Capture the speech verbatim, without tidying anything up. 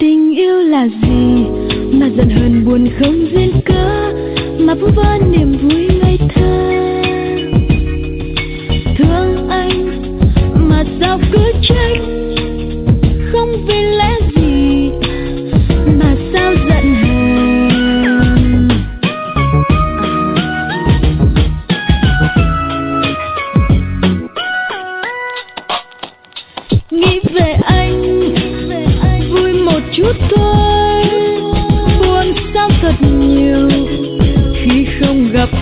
Tình yêu là gì mà giận hờn buồn không duyên cớ, mà vu vơ niềm vui ngây thơ. Thương anh mà sao cứ trách, không vì lẽ gì mà sao giận hờn. Nghĩ về anh vui một chút thôi, buồn sao thật nhiều khi không gặp